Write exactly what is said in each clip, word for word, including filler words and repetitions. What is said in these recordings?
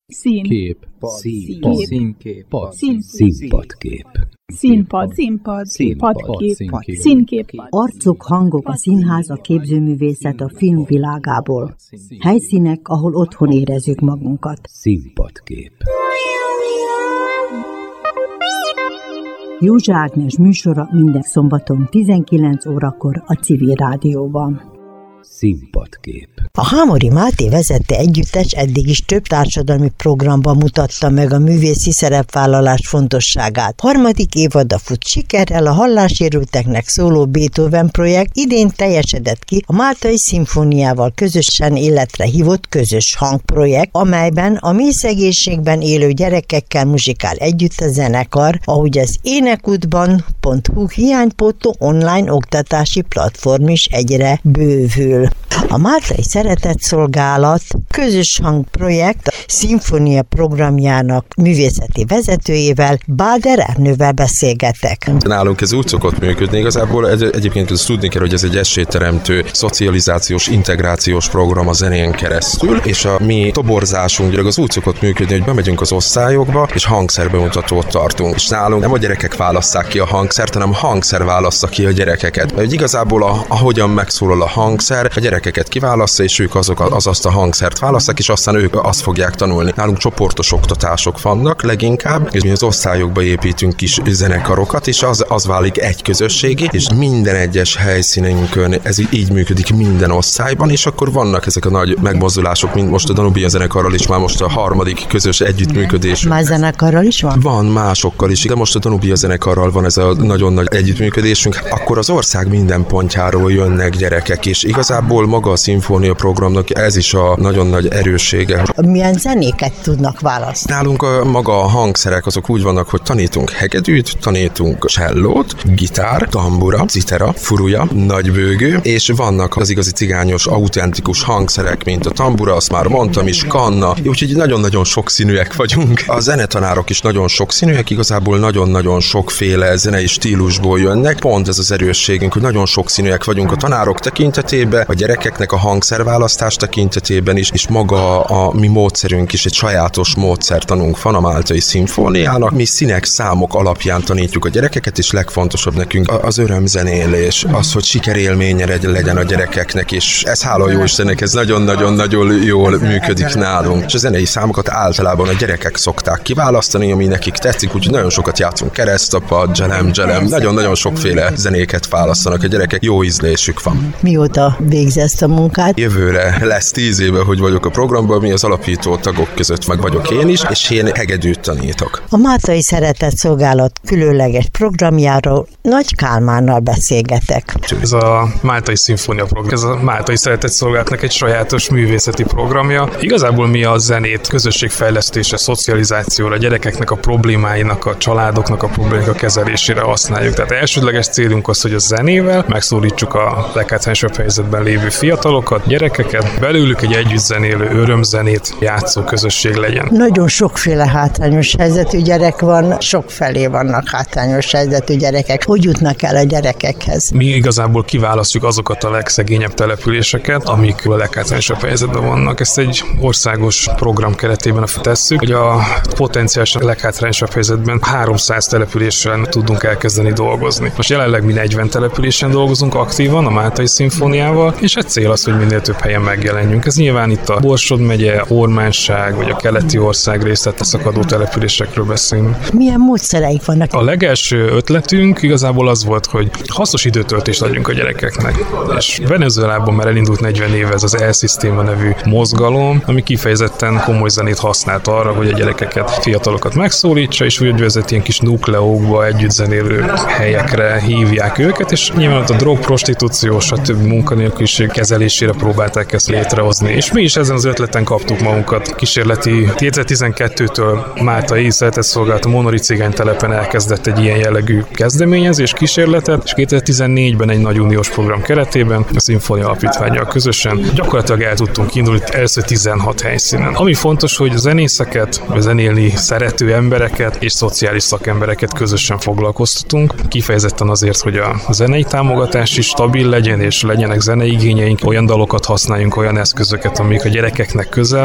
Szín. Kép. Szín. Színkép. Szín. Színpadkép. Színpad. Színpad. Színpad. Padkép. Színkép. Színkép. Arcok, hangok, a színház, a képzőművészet a filmvilágából. Helyszínek, ahol otthon érezzük magunkat. Színpadkép. Józsa Ágnes műsora minden szombaton tizenkilenc órakor a Civil Rádióban. Színpadkép. A Hámori Máté vezette együttes eddig is több társadalmi programban mutatta meg a művészi szerepvállalás fontosságát. Harmadik évada fut sikerrel, a hallássérülteknek szóló Beethoven projekt idén teljesedett ki a Máltai Szimfóniával közösen életre hívott közös hangprojekt, amelyben a mélyszegénységben élő gyerekekkel muzsikál együtt a zenekar, ahogy az énekútban pont hu hiánypótló online oktatási platform is egyre bővül. A Máltai Szeretetszolgálat közös hangprojekt szimfónia programjának művészeti vezetőjével, Báder Ernővel beszélgetek. Nálunk ez úgy szokott működni, igazából ez, egyébként ezt tudni kell, hogy ez egy esélyteremtő, szocializációs, integrációs program a zenén keresztül, és a mi toborzásunk az úgy szokott működni, hogy bemegyünk az osztályokba, és hangszerbemutatót tartunk. És nálunk nem a gyerekek válasszák ki a hangszert, hanem a hangszer válassza ki a gyerekeket. Hogy igazából a, ahogyan megszólal a hangszer, a gyerekeket kiválassza, és ők azok az azt a hangszert válasszák, és aztán ők azt fogják tanulni. Nálunk csoportos oktatások vannak leginkább, és mi az osztályokba építünk kis zenekarokat, és az, az válik egy közösségi, és minden egyes helyszínünkön ez így működik minden osztályban, és akkor vannak ezek a nagy megmozdulások, mint most a Danubia zenekarral is, már most a harmadik közös együttműködés. Más zenekarral is van? Van másokkal is, de most a Danubia zenekarral van ez a nagyon nagy együttműködésünk. Akkor az ország minden pontjáról jönnek gyerekek, és igazából maga a szimfónia programnak ez is a nagyon nagy erőssége. Milyen zenéket tudnak választani? Nálunk a, maga a hangszerek azok úgy vannak, hogy tanítunk hegedűt, tanítunk csellót, gitár, tambura, citera, furuja, nagybőgő, és vannak az igazi cigányos, autentikus hangszerek, mint a tambura, azt már mondtam is, kanna, úgyhogy nagyon-nagyon sokszínűek vagyunk. A zenetanárok is nagyon sokszínűek, igazából nagyon-nagyon sokféle zenei stílusból jönnek. Pont ez az erősségünk, hogy nagyon sokszínűek vagyunk a tanárok tekintetében, a gyerekeknek a hangszerválasztás tekintetében is, és maga a, a mi módszerünk is egy sajátos módszertanunk van a Máltai Szimfóniának. Mi színek, számok alapján tanítjuk a gyerekeket, és legfontosabb nekünk az örömzenélés, az, hogy sikerélménye legyen a gyerekeknek, és ez hála jó Istennek, ez nagyon-nagyon-nagyon jól működik nálunk. És a zenei számokat általában a gyerekek szokták kiválasztani, ami nekik tetszik, úgyhogy nagyon sokat játszunk, keresztapad, dzselem, dzselem, nagyon-nagyon sokféle zenéket választanak a gyerekek, jó ízlésük van. Mióta végzi ezt a munkát? Jövőre lesz tíz éve, hogy vagyok a programban, mi az alapító tagok között meg vagyok én is, és én hegedűt tanítok. A Máltai Szeretetszolgálat különleges programjáról Nagy Kálmánnal beszélgetek. Ez a Máltai Szimfónia program, ez a Máltai Szeretetszolgálatnak egy sajátos művészeti programja. Igazából mi a zenét közösségfejlesztésre, szocializációra, a gyerekeknek a problémáinak, a családoknak a problémának a kezelésére használjuk. Tehát elsődleges célunk az, hogy a zenével megszólítsuk a leghátrányosabb helyzetben lévő fiatalokat, gyerekeket, belőlük egy együtt zenélő örömzenét játszó közösség legyen. Nagyon sokféle hátrányos helyzetű gyerek van, sokfelé vannak hátrányos helyzetű gyerekek. Hogy jutnak el a gyerekekhez? Mi igazából kiválasztjuk azokat a legszegényebb településeket, amik a leghátrányosabb helyzetben vannak. Ezt egy országos program keretében tesszük, hogy a potenciálisan leghátrányosabb helyzetben háromszáz településen tudunk elkezdeni dolgozni. Most jelenleg mi negyven településen dolgozunk aktívan a Máltai Szimfóniával, és egy cél az, hogy minél több helyen megjelenjünk. Ez nyilván itt a Borsod megye, Ormánság, vagy a keleti ország részlet szakadó településekről beszélünk. Milyen módszereik vannak? A legelső ötletünk igazából az volt, hogy hasznos időtöltést adjunk a gyerekeknek. És Venezuelában már elindult negyven éve ez az El-Szisztéma nevű mozgalom, ami kifejezetten komoly zenét használt arra, hogy a gyerekeket, fiatalokat megszólítsa, és úgy vezet ilyen kis nukleókba, együtt zenélő helyekre hívják őket, és nyilván ott a drog, prostitúció, stb. Munkanélküliség kezelésére próbálták ezt létrehozni. És mi is ezen az ötleten kaptuk magunkat. Kísérleti kétezer-tizenkettőtől Máltai Szeretetszolgálat a Monori cigánytelepen elkezdett egy ilyen jellegű kezdeményezés, kísérletet, és kétezer-tizennégyben egy nagy uniós program keretében a Szimfónia Alapítvánnyal közösen gyakorlatilag el tudtunk indulni először tizenhat helyszínen. Ami fontos, hogy zenészeket, zenélni szerető embereket és szociális szakembereket közösen foglalkoztatunk, kifejezetten azért, hogy a zenei támogatás is stabil legyen, és legyenek zenei igényeink, olyan dalokat használjunk, olyan eszközöket, amik a gyerekeknek közel vannak,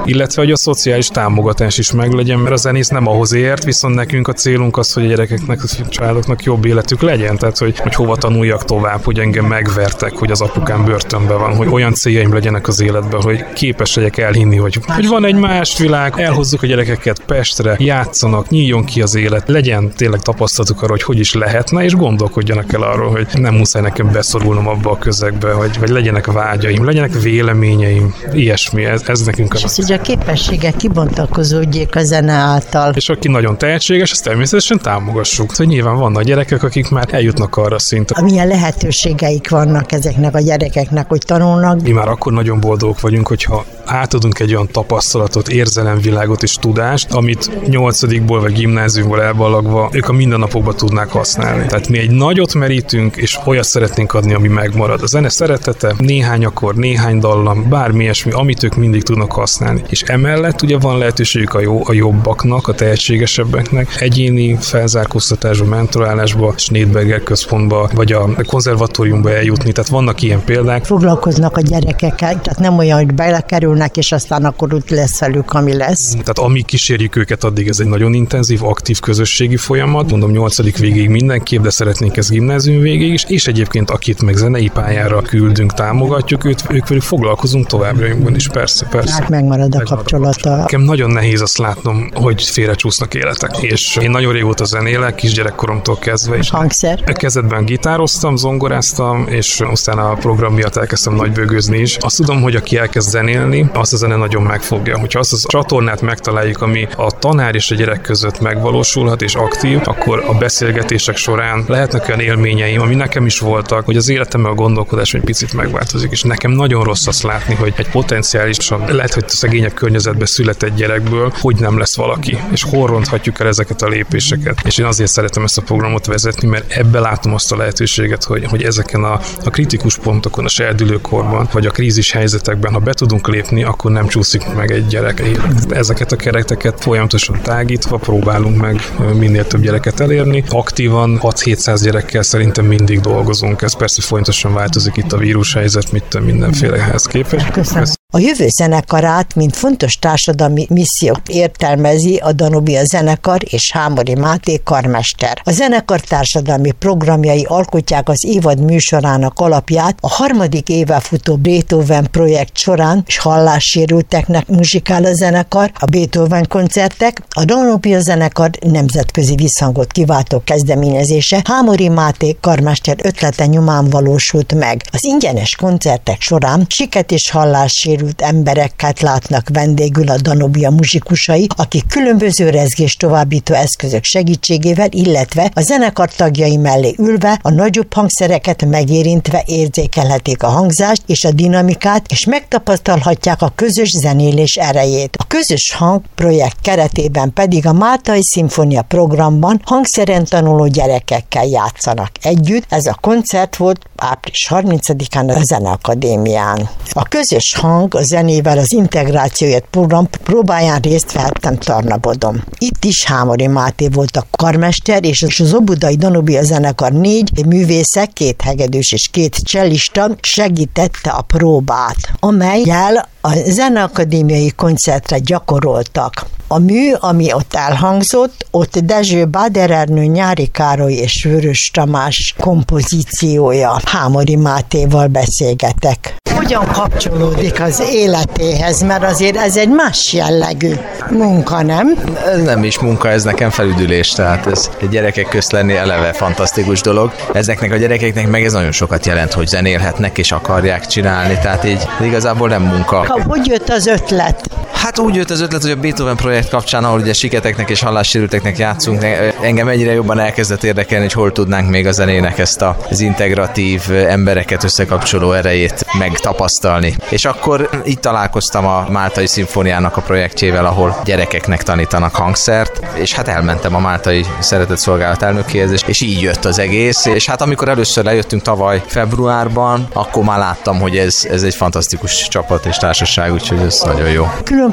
illetve hogy a szociális támogatás is meglegyen, mert a zenész nem ahhoz ért, viszont nekünk a célunk az, hogy a gyerekeknek, a családoknak jobb életük legyen, tehát hogy, hogy hova tanuljak tovább, hogy engem megvertek, hogy az apukám börtönben van, hogy olyan céljaim legyenek az életben, hogy képes legyek elhinni, hogy, hogy van egy más világ, elhozzuk a gyerekeket Pestre, játszanak, nyíljon ki az élet, legyen tényleg tapasztalatuk arra, hogy hogy is lehetne, és gondolkodjanak el arról, hogy nem muszáj nekem beszorulnom abba a közegbe, hogy, vagy legyenek vágyaim, legyenek véleményeim, ilyesmi, ez, ez nekünk és az. És a képességek kibontakozódjék a zene által. És aki nagyon tehetséges, azt természetesen támogassuk. Hogy nyilván vannak gyerekek, akik már eljutnak arra a szintre. Milyen lehetőségeik vannak ezeknek a gyerekeknek, hogy tanulnak? Mi már akkor nagyon boldogok vagyunk, hogyha átadunk egy olyan tapasztalatot, érzelemvilágot és tudást, amit nyolcadikból vagy gimnáziumból elballagva ők a mindennapokban tudnák használni. Tehát mi egy nagyot merítünk, és olyat szeretnénk adni, ami megmarad. A zene szeretete, néhány akkord, néhány dallam, bármi ilyesmi, amit ők mindig tudnak használni. És emellett ugye van lehetőségük a, jó, a jobbaknak, a tehetségesebbeknek, egyéni felzárkóztatásba, mentorálásba, Schneidberger központba, vagy a konzervatóriumba eljutni. Tehát vannak ilyen példák. Foglalkoznak a gyerekekkel, tehát nem olyan, hogy belekerülnek, és aztán akkor úgy lesz velük, ami lesz. Tehát amíg kísérjük őket, addig ez egy nagyon intenzív, aktív közösségi folyamat. Mondom, nyolcadik végéig mindenképp, de szeretnénk ez gimnázium végéig is, és egyébként akit meg zenei pályára küldünk, támogatjuk őt, ők velük foglalkozunk továbbra is, persze, persze. Hát megmarad a kapcsolata. Nekem nagyon nehéz azt látnom, hogy félrecsúsznak életek. És én nagyon régóta zenélek, kisgyerekkoromtól kezdve. És hangszer? Kezdetben gitároztam, zongoráztam, és aztán a program miatt elkezdtem nagybőgőzni is. Azt tudom, hogy aki elkezd zenélni, azt a zene nagyon megfogja. Hogyha azt a csatornát megtaláljuk, ami a tanár és a gyerek között megvalósulhat és aktív, akkor a beszélgetések során lehetnek olyan élményeim, ami nekem is voltak, hogy az életemben a gondolkodás egy picit megváltozik, és nekem nagyon rossz azt látni, hogy egy potenciálisan, lehet, hogy szegényebb környezetbe született gyerekből, hogy nem lesz valaki, és hol ronthatjuk el ezeket a lépéseket. És én azért szeretem ezt a programot vezetni, mert ebbe látom azt a lehetőséget, hogy, hogy ezeken a, a kritikus pontokon, a serdülőkorban, vagy a krízis helyzetekben, ha be tudunk lépni, akkor nem csúszik meg egy gyerek élet. Ezeket a kereteket folyamatosan tágítva próbálunk meg minél több gyereket elérni. Aktívan hat-hétszáz gyerekkel szerintem mindig dolgozunk. Ez persze folyamatosan változik itt a vírushelyzet, mit mindenfélehez képest. Köszönöm. A jövő zenekarát, mint fontos társadalmi missziót értelmezi a Danubia zenekar és Hámori Máté karmester. A zenekar társadalmi programjai alkotják az évad műsorának alapját a harmadik éve futó Beethoven projekt során, és hallássérülteknek muzsikál a zenekar, a Beethoven koncertek, a Danubia zenekar nemzetközi visszhangot kiváltó kezdeményezése Hámori Máté karmester ötlete nyomán valósult meg. Az ingyenes koncertek során siket és hallássérült embereket látnak vendégül a Danubia muzsikusai, akik különböző rezgés továbbító eszközök segítségével, illetve a zenekar tagjai mellé ülve a nagyobb hangszereket megérintve érzékelhetik a hangzást és a dinamikát, és megtapasztalhatják a közös zenélés erejét. A közös hang projekt keretében pedig a Máltai Szimfónia programban hangszeren tanuló gyerekekkel játszanak együtt. Ez a koncert volt április harmincadikán a Zeneakadémián. A közös hang a zenével az integrációját program próbáján részt vehettem Tarnabodon. Itt is Hámori Máté volt a karmester, és az Óbudai Danubia zenekar négy művésze, két hegedűs és két csellista segítette a próbát, amellyel a Zeneakadémiai koncertre gyakoroltak. A mű, ami ott elhangzott, ott Dezső Báder Ernő, Nyári Károly és Vörös Tamás kompozíciója. Hámori Mátéval beszélgetek. Hogyan kapcsolódik az életéhez, mert azért ez egy más jellegű munka, nem? Ez nem is munka, ez nekem felüdülés, tehát ez egy gyerekek közt lenni eleve fantasztikus dolog. Ezeknek a gyerekeknek meg ez nagyon sokat jelent, hogy zenélhetnek és akarják csinálni, tehát így igazából nem munka. Hogy jött az ötlet? Hát úgy jött az ötlet, hogy a Beethoven projekt kapcsán, ahol ugye siketeknek és hallássérülteknek játszunk, engem egyre jobban elkezdett érdekelni, hogy hol tudnánk még a zenének ezt az integratív, embereket összekapcsoló erejét megtapasztalni. És akkor itt találkoztam a Máltai Szimfóniának a projektjével, ahol gyerekeknek tanítanak hangszert, és hát elmentem a Máltai Szeretett Szolgálat elnökéhez, és így jött az egész. És hát amikor először lejöttünk tavaly februárban, akkor már láttam, hogy ez, ez egy fantasztikus csapat és társaság, úgyhogy ez nagyon jó. Külön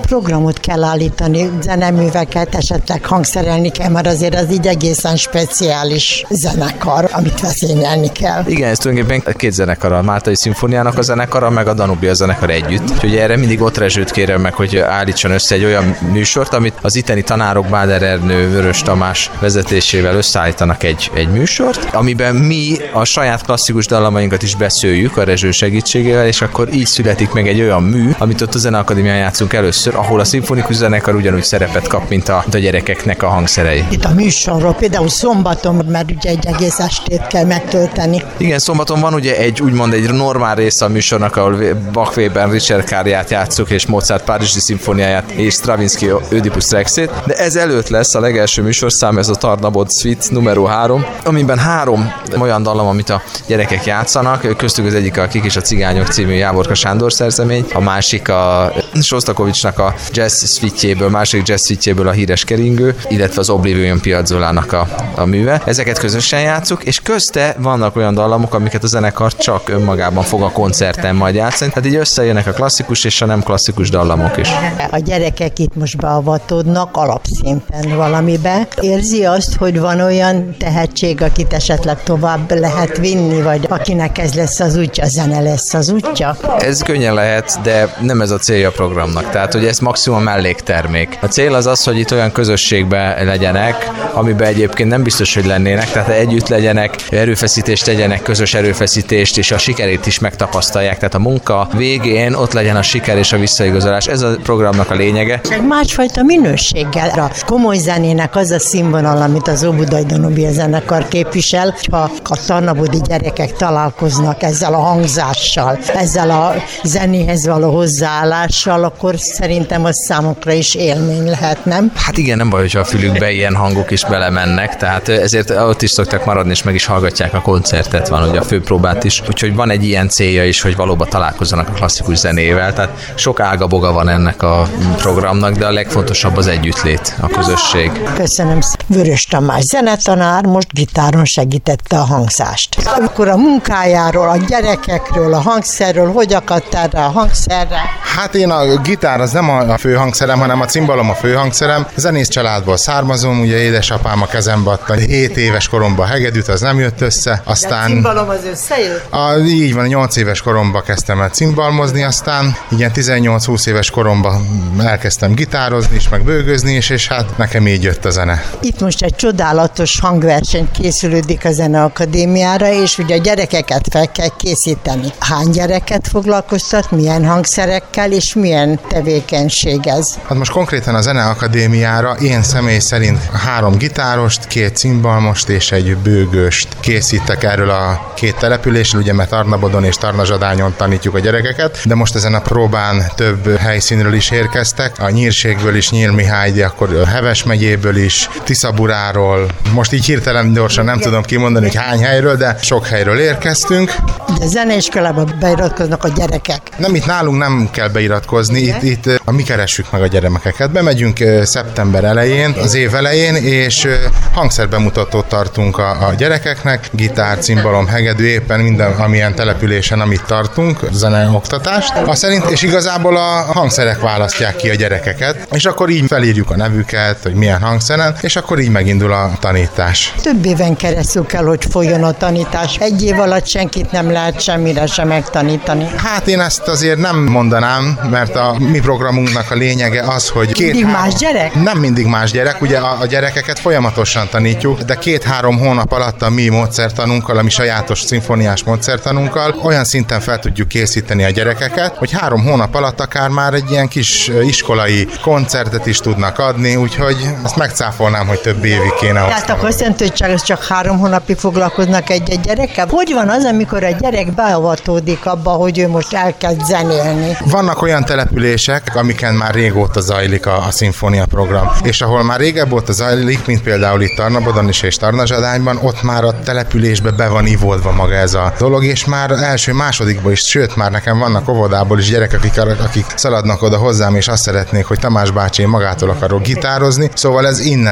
programot kell állítani, zeneműveket, esetleg hangszerelni kell, mert azért az így egészen speciális zenekar, amit vezényelni kell. Igen, ez tulajdonképpen két zenekar, a Máltai Szimfóniának a zenekara, meg a Danubia zenekar együtt. Úgyhogy erre mindig ott Rezsőt kérem meg, hogy állítson össze egy olyan műsort, amit az itteni tanárok Báder Ernő, Vörös Tamás vezetésével összeállítanak egy, egy műsort, amiben mi a saját klasszikus dallamainkat is beszéljük a Rezső segítségével, és akkor így születik meg egy olyan mű, amit ott a Zeneakadémián játszunk először, ahol a szimfonikus zenekar ugyanúgy szerepet kap, mint a, mint a gyerekeknek a hangszerei. Itt a műsorról, például szombaton, mert ugye egy egész estét kell megtölteni. Igen, szombaton van ugye egy úgymond egy normál része a műsornak, ahol Bach Weber Richard Káriát játszuk, és Mozart Párizsi szimfóniáját, és Stravinsky Ödipus Rexét, de ez előtt lesz a legelső műsorszám, ez a Tarnabod Suite numero három, amiben három olyan dallam, amit a gyerekek játszanak, köztük az egyik a Kik és a cigányok című Jávorka Sándor szerzemény, a másik a Sostakovicsnak a jazz suite-jéből, másik jazz suite-jéből a Híres keringő, illetve az Oblivion Piazzolának a, a műve. Ezeket közösen játszuk, és közte vannak olyan dallamok, amiket a zenekar csak önmagában fog a koncerten majd játszani. Tehát így összejönnek a klasszikus és a nem klasszikus dallamok is. A gyerekek itt most beavatódnak alapszinten valamibe. Érzi azt, hogy van olyan tehetség, akit esetleg tovább lehet vinni, vagy akinek ez lesz az útja, a zene lesz az útja? Ez könnyen lehet, de nem ez a célja a programnak. Tehát, hogy ez maximum melléktermék. A cél az az, hogy itt olyan közösségben legyenek, amiben egyébként nem biztos, hogy lennének, tehát együtt legyenek, erőfeszítést tegyenek, közös erőfeszítést, és a sikerét is megtapasztalják. Tehát a munka végén ott legyen a siker és a visszaigazolás. Ez a programnak a lényege. Egy másfajta minőséggel. A komoly zenének az a színvonal, amit az Óbudai Danubia zenekar képvisel, ha a tarnabodi gyerekek találkoznak ezzel a hangzással, ezzel a zenéhez való hozzáállással, akkor szerintem az számukra is élmény lehet, nem? Hát igen, nem baj, hogyha a fülükbe ilyen hangok is belemennek, tehát ezért ott is szoktak maradni, és meg is hallgatják a koncertet, van ugye a főpróbát is. Úgyhogy van egy ilyen célja is, hogy valóban találkozzanak a klasszikus zenével, tehát sok ágaboga van ennek a programnak, de a legfontosabb az együttlét, a közösség. Köszönöm. Vörös Tamás zenetanár most gitáron segítette a hangzást. Akkor a munkájáról, a gyerekekről, a hangszerről, hogy akadt erre a hangszerre? Hát én a gitár az nem a fő hangszerem, hanem a cimbalom a fő hangszerem. Zenész családból származom, ugye édesapám a kezembe adta hét éves koromban a hegedűt, az nem jött össze. Aztán de a cimbalom az összejött? A, így van, nyolc éves koromban kezdtem el cimbalmozni, aztán igen, tizennyolc-húsz éves koromban elkezdtem gitározni és meg bőgözni is, és hát nekem így jött a zene. Itt most egy csodálatos hangverseny készülődik a Zeneakadémiára, és ugye a gyerekeket fel kell készíteni. Hány gyereket foglalkoztat, milyen hangszerekkel, és milyen tevékenység ez? Hát most konkrétan a Zeneakadémiára én személy szerint három gitárost, két cimbalmost és egy bőgőst készítek erről a két településről, ugye mert Tarnabodon és Tarnazsadányon tanítjuk a gyerekeket, de most ezen a próbán több helyszínről is érkeztek, a Nyírségből is, Nyírmihály, de akkor Heves megyéből is, Tiszaburáról, most így hirtelen gyorsan nem tudom kimondani, hogy hány helyről, de sok helyről érkeztünk. De zeneiskolába beiratkoznak a gyerekek. Nem, itt nálunk nem kell beiratkozni, itt, itt mi keressük meg a gyermekeket. Bemegyünk szeptember elején, az év elején, és hangszerbemutatót tartunk a, a gyerekeknek, gitár, cimbalom, hegedű, éppen minden, amilyen településen, amit tartunk, zeneoktatást. Azt szerint, és igazából a hangszerek választják ki a gyerekeket, és akkor így felírjuk a nevüket, hogy milyen hangszeren, és akkor így megindul a tanítás. Több éven keresztül kell, hogy folyjon a tanítás. Egy év alatt senkit nem lehet semmire sem megtanítani. Hát én ezt azért nem mondanám, mert a mi programunknak a lényege az, hogy két mindig más gyerek? Nem mindig más gyerek, ugye a, a gyerekeket folyamatosan tanítjuk, de két-három hónap alatt a mi módszertanunkkal, a mi sajátos szimfóniás módszertanunkkal olyan szinten fel tudjuk készíteni a gyerekeket, hogy három hónap alatt akár már egy ilyen kis iskolai koncertet is tudnak adni, úgyhogy ezt megcáfolnám, hogy több évig kéne. Tehát akkor azt jelenti, hogy csak, csak három hónapig foglalkoznak egy-egy gyerekkel? Hogy van az, amikor a gyerek beavatódik abba, hogy ő most elkezd zenélni? Vannak olyan települések, amiken már régóta zajlik a, a szimfónia program, és ahol már régebb óta zajlik, mint például itt Tarnabodon is és Tarnazsadányban, ott már a településbe be van ivódva maga ez a dolog, és már első másodikban is, sőt, már nekem vannak óvodából is gyerekek, akik, akik szaladnak oda hozzám, és azt szeretnék, hogy Tamás bácsi, én magától akarok gitározni, szóval ez innen ered.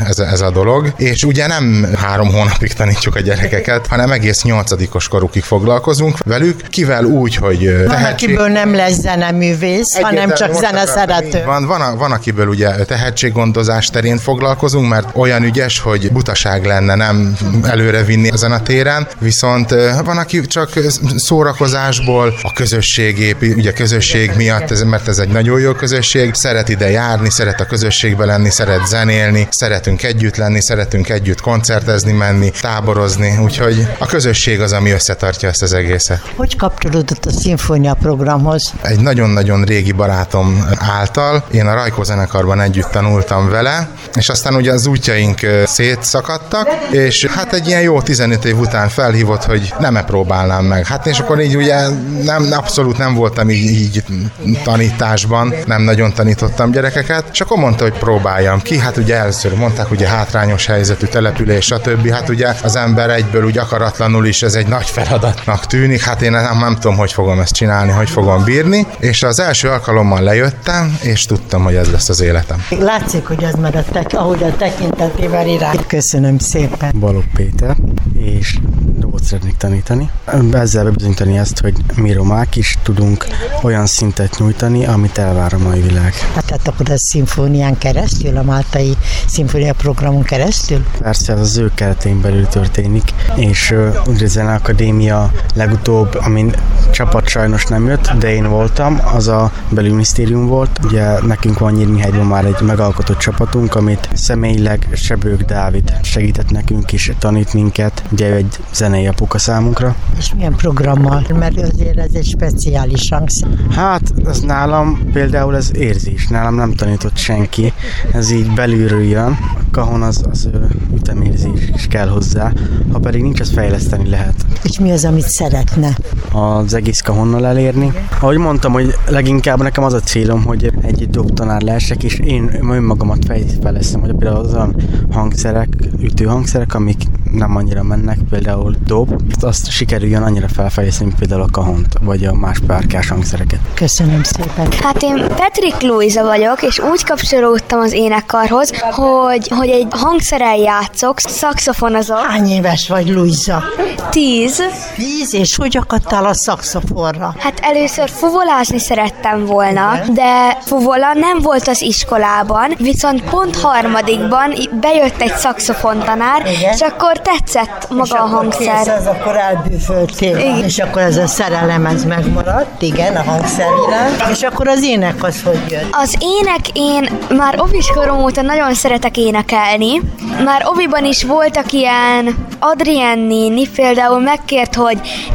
ez, ez a dolog, és ugye nem három hónapig tanítjuk a gyerekeket, hanem egész nyolcadikos korukig foglalkozunk velük, kivel úgy, hogy tehetség... Akiből nem lesz zeneművész, hanem csak zeneszerető. Van, van, van, akiből ugye tehetséggondozás terén foglalkozunk, mert olyan ügyes, hogy butaság lenne nem előre vinni ezen a téren, viszont van, aki csak szórakozásból, a közösség, ugye közösség miatt, ez, mert ez egy nagyon jó közösség, szeret ide járni, szeret a közösségbe lenni, szeret zenélni, szeretünk együtt lenni, szeretünk együtt koncertezni, menni, táborozni, úgyhogy a közösség az, ami összetartja ezt az egészet. Hogy kapcsolódott a szimfónia programhoz? Egy nagyon-nagyon régi barátom által, én a Rajkó zenekarban együtt tanultam vele, és aztán ugye az útjaink szétszakadtak, és hát egy ilyen jó tizenöt év után felhívott, hogy nem-e próbálnám meg. Hát és akkor így ugye nem, abszolút nem voltam így, így tanításban, nem nagyon tanítottam gyerekeket, és akkor mondta, hogy próbáljam ki. Hát ugye először mondták, ugye hátrányos helyzetű település, stb. Hát ugye az ember egyből úgy akaratlanul is ez egy nagy feladatnak tűnik, hát én nem, nem tudom, hogy fogom ezt csinálni, hogy fogom bírni, és az első alkalommal lejöttem, és tudtam, hogy ez lesz az életem. Látszik, hogy ez már a tek, ahogy a tekintetével irány. Köszönöm szépen. Balogh Péter, és dobot szeretnék tanítani. Ezzel bebizonyítani ezt, hogy mi romák is tudunk olyan szintet nyújtani, amit elvár a mai világ. Hát, tehát akkor a szimfónián keresztül, a máltai szimfónia programon keresztül? Persze, ez az ő keretein belül történik, és ugye a Zeneakadémia legutóbb, amin csapat sajnos nem jött, de én voltam, az a belügyminisztérium volt. Ugye nekünk van Nyírmihelyben már egy megalkotott csapatunk, amit személyileg Sebők Dávid segített nekünk is, tanít minket. Ugye ő egy zenei apuka számunkra. És milyen programmal? Mert azért ez egy speciális hangszer. Hát, ez nálam például ez érzés. Nálam nem tanított senki. Ez így belülről jön. A kahon az, az ütemérzés is kell hozzá. Ha pedig nincs, az fejleszteni lehet. És mi az, amit szeretne? Az egész kahonnal elérni. Ahogy mondtam, hogy leginkább nekem az a célom, hogy egy dobtanár lehessek, és én önmagamat fejlesztem, hogy például az olyan hangszerek, ütőhangszerek, amik nem annyira mennek, például dob, azt sikerüljön annyira felfejleszteni, mint például a kahont, vagy a más párkás hangszereket. Köszönöm szépen. Hát én Petrik Lujza vagyok, és úgy kapcsolódtam az énekkarhoz, hogy, hogy egy hangszerrel játszok, szaxofonozok. Hány éves vagy, Lujza? Tíz. Tíz, és hogy akadtál a szaxofonra? Hát először fuvolázni szerettem volna, de fuvola nem volt az iskolában, viszont pont harmadikban bejött egy szaxofontanár, és akkor tetszett maga és a hangszer. És akkor akkor elbűföltél. Igen. És akkor ez a szerelem, ez megmaradt, igen, a hangszer iránt. És akkor az ének az hogy jött? Az ének, én már oviskorom óta nagyon szeretek énekelni. Már oviban is voltak ilyen, Adrien néni például megkért, hogy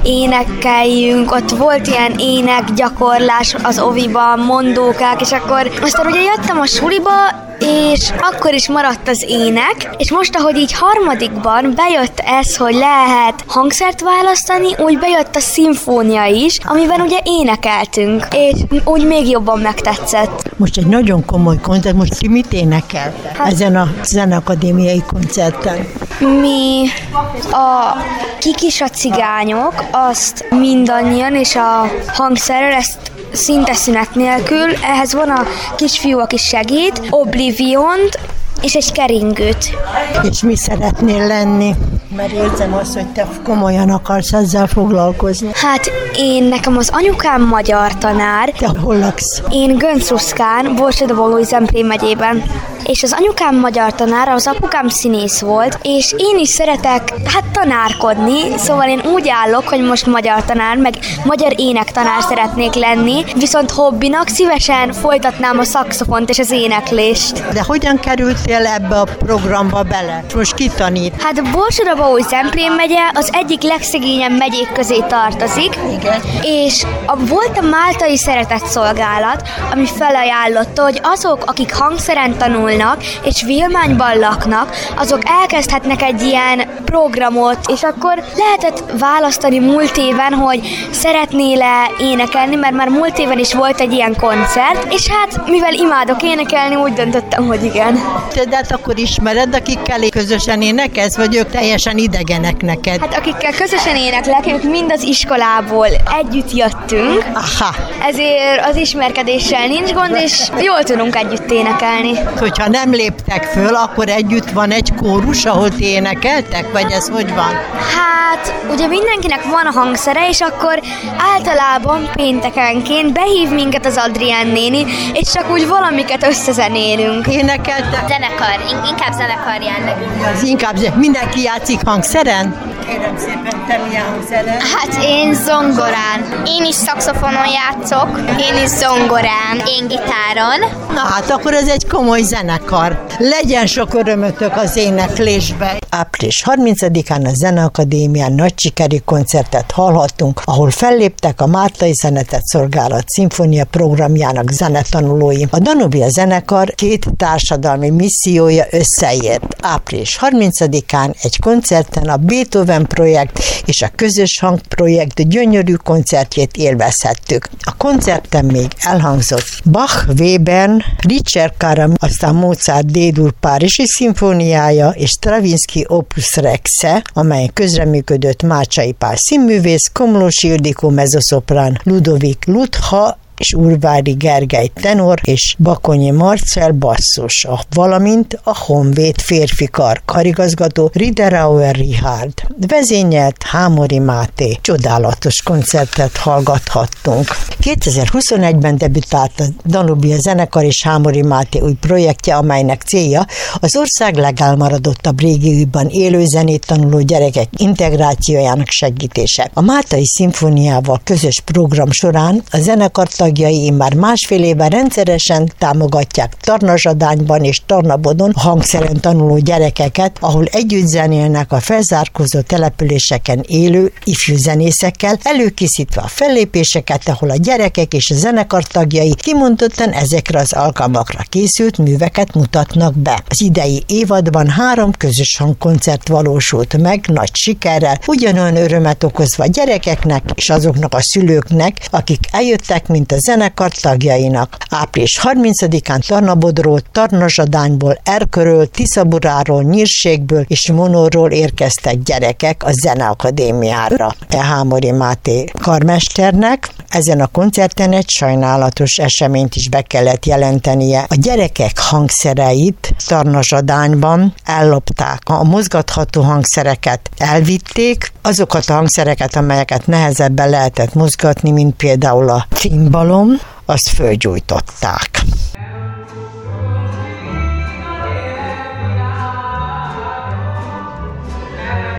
énekeljünk, ott volt ilyen énekgyakorlás az oviban, mondókák, és akkor aztán ugye jöttem a suliba, és akkor is maradt az ének, és most, ahogy így harmadikban bejött ez, hogy lehet hangszert választani, úgy bejött a szimfónia is, amiben ugye énekeltünk, és úgy még jobban megtetszett. Most egy nagyon komoly koncert, most ti mit énekeltek hát, ezen a Zeneakadémiai koncerten? Mi a Kik is a cigányok, azt mindannyian, és a hangszerrel ezt szinte szünet nélkül, ehhez van a kisfiú, aki segít, Obliviont és egy keringőt. És mi szeretnél lenni? Mert érzem azt, hogy te komolyan akarsz ezzel foglalkozni. Hát én, nekem az anyukám magyar tanár. Te hol laksz? Én Göncruszkán, Borsoda-Bagoly-Zemplén megyében. És az anyukám magyar tanár, az apukám színész volt, és én is szeretek, hát tanárkodni, szóval én úgy állok, hogy most magyar tanár, meg magyar énektanár szeretnék lenni, viszont hobbinak szívesen folytatnám a szaxofont és az éneklést. De hogyan kerültél ebbe a programba bele? Most ki tanít? Hát Borsoda-Bagoly-Zemplén megye az egyik legszegényebb megyék közé tartozik. Igen. És a, volt a máltai szeretetszolgálat, ami felajánlotta, hogy azok, akik hangszeren tanulnak, és Vilmányban laknak, azok elkezdhetnek egy ilyen programot, és akkor lehetett választani múlt éven, hogy szeretnél-e énekelni, mert már múlt éven is volt egy ilyen koncert, és hát mivel imádok énekelni, úgy döntöttem, hogy igen. De hát akkor ismered, akikkel közösen énekelsz, vagy ők teljesen idegenek neked? Hát akikkel közösen éneklek, ők mind az iskolából együtt jöttünk. Aha. Ezért az ismerkedéssel nincs gond, és jól tudunk együtt énekelni. Hogyha hogyha nem léptek föl, akkor együtt van egy kórus, ahol ti énekeltek, vagy ez hogy van? Hát, ugye mindenkinek van a hangszere, és akkor általában péntekenként behív minket az Adrián néni, és csak úgy valamiket összezenélünk. Énekeltek? Zenekar, in- inkább zenekar jellegű. Az inkább zen- mindenki játszik hangszeren? Kérem szépen, te milyen hangszeren? Hát én zongorán. Én is szaxofonon játszok. Én is zongorán. Én gitáron. Na hát akkor ez egy komoly zenekar. Legyen sok örömötök az éneklésbe. április harmincadikán a Zeneakadémián nagy sikerű koncertet hallhattunk, ahol felléptek a Mártai Zenetett Szolgálat szimfónia programjának zenetanulói. A Danubia zenekar két társadalmi missziója összeért. április harmincadikán egy koncerten a Beethoven projekt és a Közös Hang projekt gyönyörű koncertjét élvezhettük. A koncerten még elhangzott Bach, Webern, Richard Karam, aztán Mozart D-dur párizsi szimfóniája és Stravinsky Opus Rexe, amelyen közreműködött Mácsai Pál színművész, Komlósi Ildikó mezoszoprán, Ludovik Lutha és Urvári Gergely tenor és Bakonyi Marcell basszus, valamint a Honvéd férfi kar karigazgató Riederauer Richard. Vezényelt Hámori Máté. Csodálatos koncertet hallgathattunk. kétezer-huszonegyben debütált a Danubia zenekar és Hámori Máté új projektje, amelynek célja az ország legelmaradottabb régióiban élő zenét tanuló gyerekek integrációjának segítése. A Máltai szimfóniával közös program során a zenekar tagjai már másfél éve rendszeresen támogatják Tarnazsadányban és Tarnabodon a hangszeren tanuló gyerekeket, ahol együtt zenélnek a felzárkózó településeken élő ifjú zenészekkel, előkészítve a fellépéseket, ahol a gyerekek és a zenekar tagjai kimondottan ezekre az alkalmakra készült műveket mutatnak be. Az idei évadban három közös hangkoncert valósult meg nagy sikerrel, ugyanolyan örömet okozva a gyerekeknek és azoknak a szülőknek, akik eljöttek, mint a zenekar tagjainak. április harmincadikán Tarnabodról, Tarnazsadányból, Erkölről, Tiszaburáról, Nyírségből és Monorról érkeztek gyerekek a Zeneakadémiára. E. Hámori Máté karmesternek ezen a koncerten egy sajnálatos eseményt is be kellett jelentenie. A gyerekek hangszereit Tarnazsadányban ellopták. A mozgatható hangszereket elvitték, azokat a hangszereket, amelyeket nehezebben lehetett mozgatni, mint például a cimbalom, azt fölgyújtották.